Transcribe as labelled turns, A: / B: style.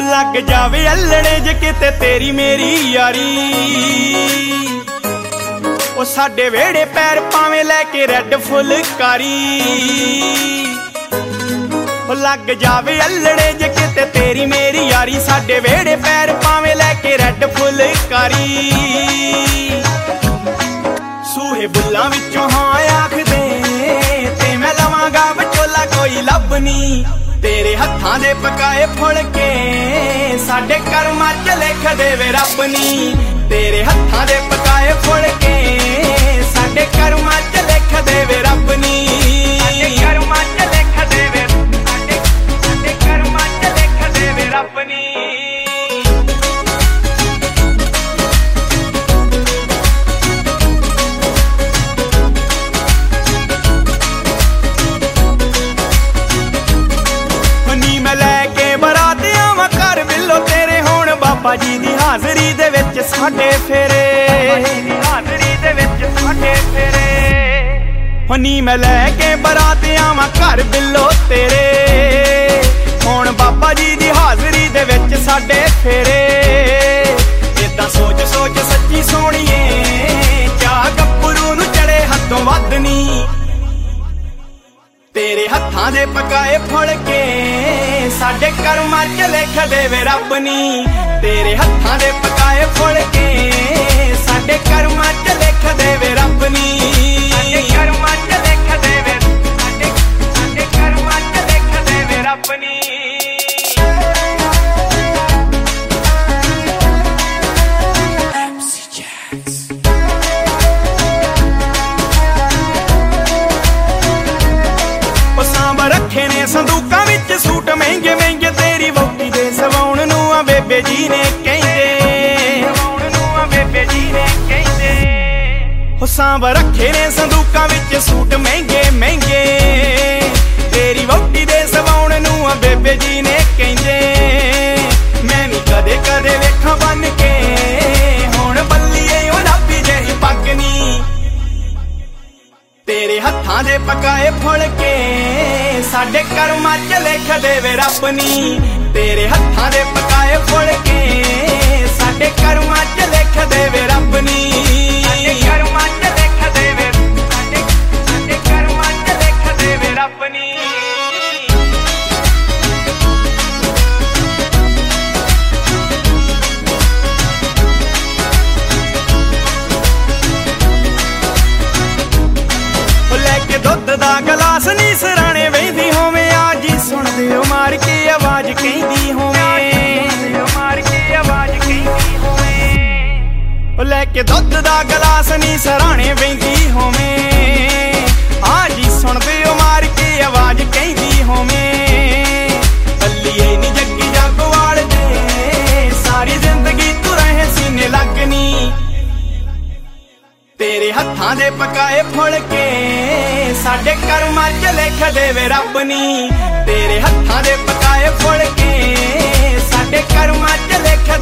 A: लग जावे अल्लड़े जे किते तेरी मेरी यारी ओ साडे वेड़े पैर पावे लैके रेड फुलकारी ओ लग जावे अल्लड़े जे किते तेरी मेरी यारी साडे वेड़े पैर पावे लैके रेड फुलकारी सूहे बुल्लां विचों हां आखदे ते मैं लवांगा विचोला कोई लभनी तेरे हत्थां दे पकाए फुलके साडे कर्मां च लिख देवे रब नी तेरे हत्थां दे पकाए फुलके साडे कर्मां च लिख देवे रब नी साडे कर्मां च लिख देवे साडे कर्मां च लिख देवे रब नी बाबा जी दी हाजरी दे विच साडे फेरे नी मैं लैके बरात आवां घर बिल्लो तेरे हुण बाबा जी दी हाजरी दे विच साडे फेरे इदां सोच सोच सच्ची सोहणीए क्या गप्परू नूं चढ़े हद्दों वध नी तेरे हत्थां दे पकाए फुलके साडे कर्मां च लिख देवे रब नी तेरे हत्थां दे पकाए फुलके साडे कर्मां च लिख देवे रब नी साडे कर्मां च लिख देवे साडे कर्मां च लिख देवे रब नी रखे ने संदूकां विच सूट महंगे महंगे तेरी वोटी दे सवाउण नूं आ बेबे जी ने कहंदे हो सांभ रखे ने संदूकां विच सूट महंगे महंगे तेरी वोटी दे सवाउण नूं आ बेबे जी ने कहंदे मैं भी कदे कदे वेखां बन के हुण बल्लीए ओ लाबी जही पग नी तेरे हत्थां दे पकाए फुलके साडे कर्मां च लिख देवे रब नी तेरे हत्थां दे पकाए फुलके साडे कर्मां च लिख देवे रब नी साडे कर्मां च लिख देवे साडे कर्मां च लिख देवे रब नी दुध दा गलास नी सराणे वेंदी होवे आज ही सुण दिओ मार के आवाज कहंदी होवे मार के आवाज कहंदी होवे लैके दुध दा गलास नी सराणे वेंदी होवे आज ही सुण दिओ मार के आवाज कहंदी होवे बल्लीए नी जग्गी जागवाल दे सारी जिंदगी तू रहे सीने लगनी तेरे हत्थां दे पकाए फुलके साडे कर्मां च लिख देवे रब नी तेरे हत्थां दे पकाए फुलके साडे कर्मां च लिख